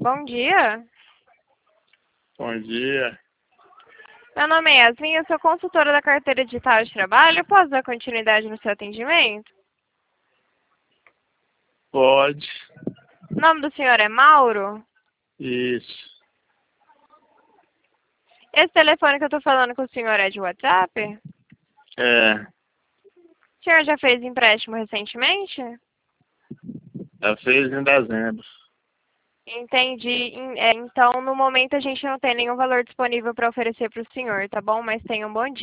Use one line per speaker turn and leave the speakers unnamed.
Bom dia.
Bom dia.
Meu nome é Yasmin, eu sou consultora da carteira digital de trabalho. Posso dar continuidade no seu atendimento?
Pode.
O nome do senhor é Mauro?
Isso.
Esse telefone que eu estou falando com o senhor é de WhatsApp?
É.
O senhor já fez empréstimo recentemente?
Já fez em dezembro.
Entendi. Então, no momento, a gente não tem nenhum valor disponível para oferecer para o senhor, tá bom? Mas tenha um bom dia.